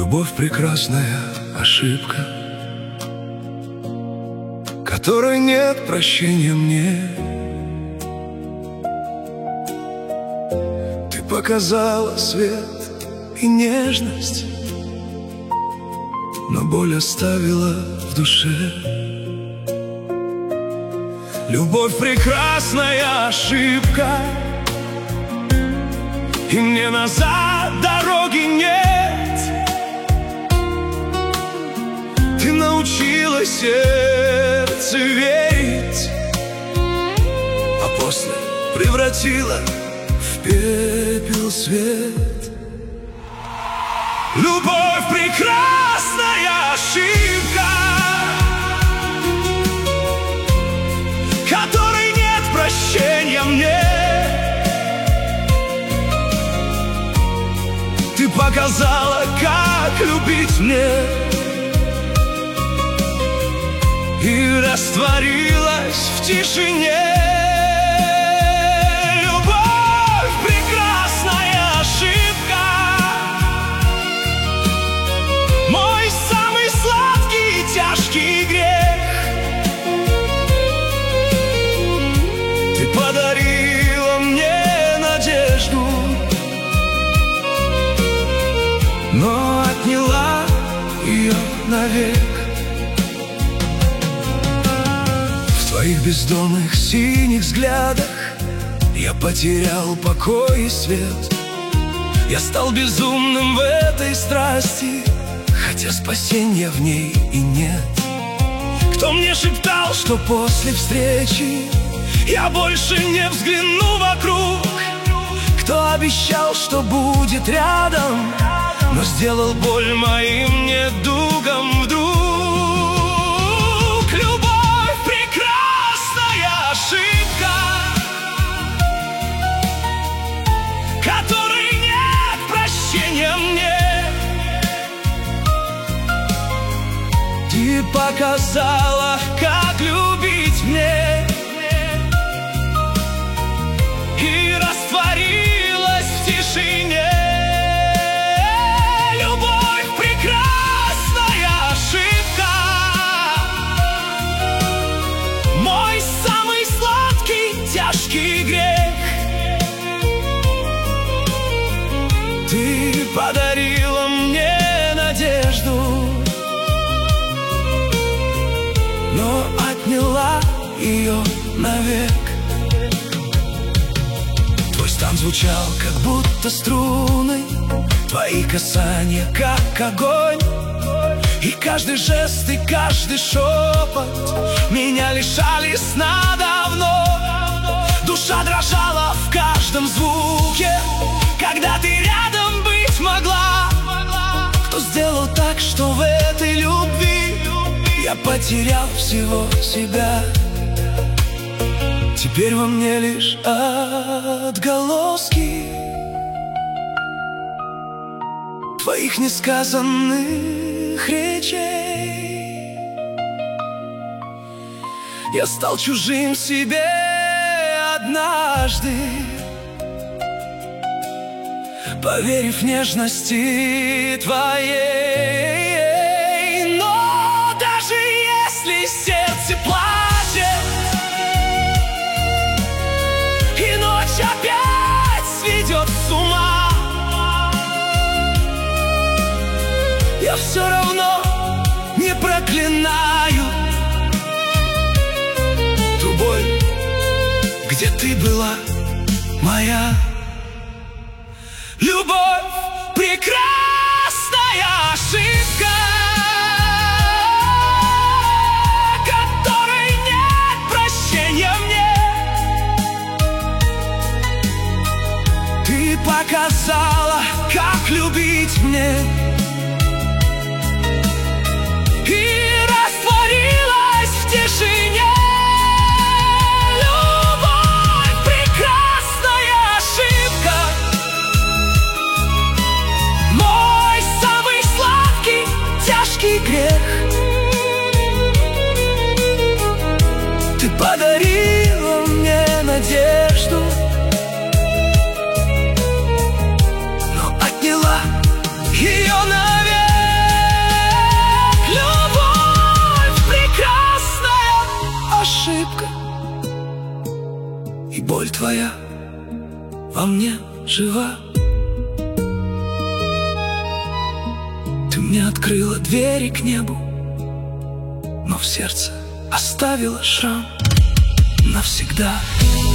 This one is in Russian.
Любовь — прекрасная ошибка, которой нет прощения мне. Ты показала свет и нежность, но боль оставила в душе. Любовь — прекрасная ошибка, и мне назад дороги нет. Ты научила сердце верить, а после превратила в пепел свет. Любовь — прекрасная ошибка, которой нет прощения мне. Ты показала, как любить мне, и растворилась в тишине. Любовь — прекрасная ошибка, мой самый сладкий и тяжкий грех. Ты подарила мне надежду, но отняла ее навек. В твоих бездонных синих взглядах я потерял покой и свет. Я стал безумным в этой страсти, хотя спасения в ней и нет. Кто мне шептал, что после встречи я больше не взгляну вокруг? Кто обещал, что будет рядом, но сделал боль моим недугом вдруг? Любовь — прекрасная ошибка, которой нет прощения мне. Ты показала, как любить мне, и растворилась в тишине. Тяжкий грех. Ты подарила мне надежду, но отняла ее навек. Твой стан звучал, как будто струны, твои касания, как огонь, и каждый жест, и каждый шепот меня лишали сна давно. Душа дрожала в каждом звуке, когда ты рядом быть могла. Кто сделал так, что в этой любви я потерял всего себя? Теперь во мне лишь отголоски твоих несказанных речей. Я стал чужим себе однажды, поверив нежности твоей. Но даже если сердце плачет, и ночь опять сведет с ума, я все равно не проклинаю ту боль, где ты была моя. Любовь — прекрасная ошибка, которой нет прощения мне. Ты показала, как любить мне, и растворилась в тишине. Грех. Ты подарила мне надежду, но отняла ее боль твоя во мне жива. Ты мне открыла двери к небу, но в сердце оставила шрам навсегда.